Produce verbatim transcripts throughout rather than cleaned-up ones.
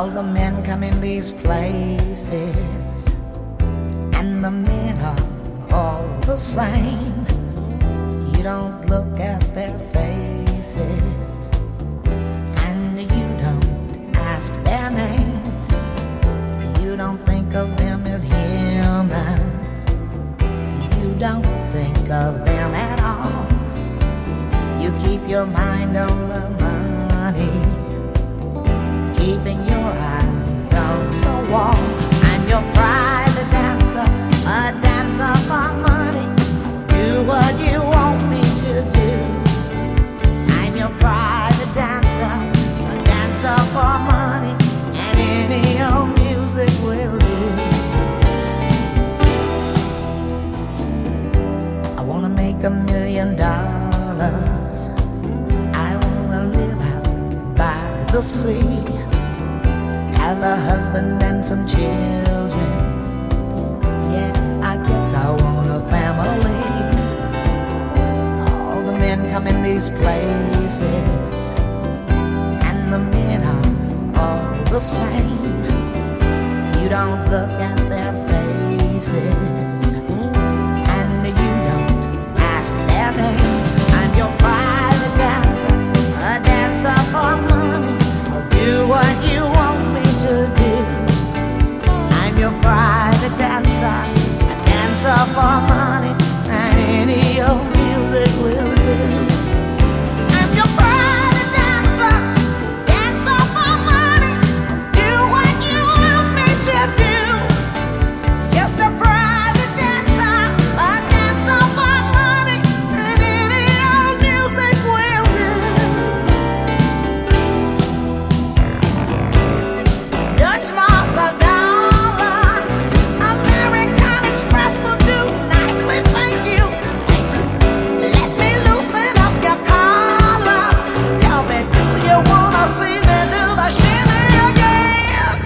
All the men come in these places, and the men are all the same. You don't look at their faces, and you don't ask their names. You don't think of them as human. You don't think of them at all. You keep your mind on the money, keeping your eyes on the wall. I'm your private dancer, a dancer for money. Do what you want me to do. I'm your private dancer, a dancer for money, and any old music will do. I wanna make a million dollars. I wanna live out by the sea, have a husband and some children. Yeah, I guess I want a family. All the men come in these places, and the men are all the same. You don't look at their faces, and you don't ask their name. I'm your private dancer, a dancer for money. I'll do what you want me to do. I'm your private dancer, a dancer for money, and any old music will do. I'm your private dancer, dancer for money. Do what you want me to do. Just a private dancer, a dancer for money, and any old music will do. Dutch marks are dollars, American Express will do nicely, thank you. Let me loosen up your collar. Tell me, do you wanna see me do the shimmy again?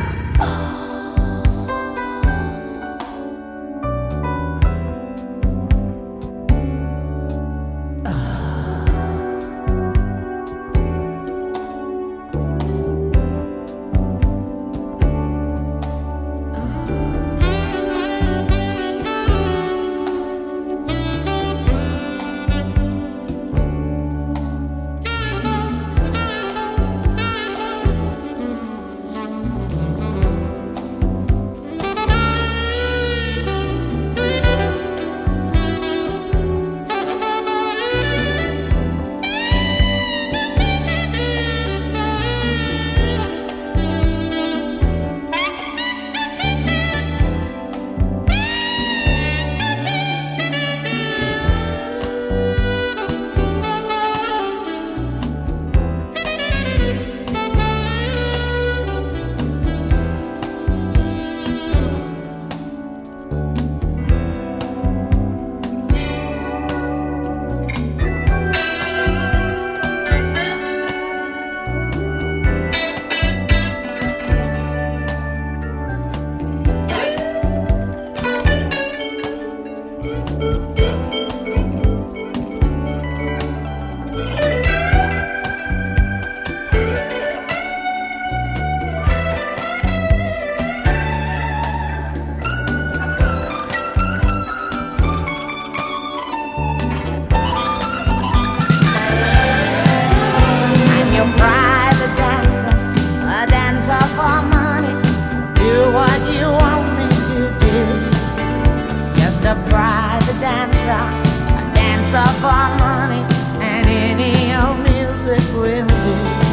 I'm your private dancer, a dancer for money. Do what you want me to do. Just a private dancer, a dancer for money, and any old music will do.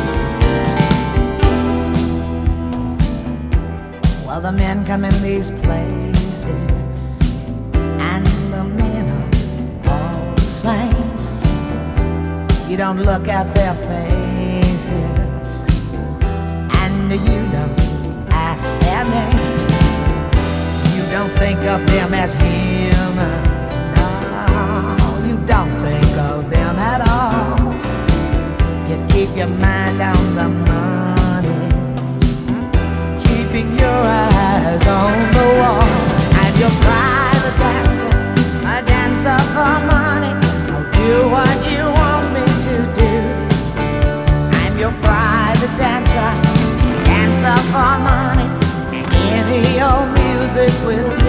Well, the men come in these places, and the men are all the same. You don't look at their faces, and you don't ask their names. You don't think of them as human. No, you don't think of them at all. You keep your mind on the money, keeping your eyes on the wall. I'm your private dancer, a dancer for money. I'll do what you want me to do. I'm your private dancer, dancer for money. music will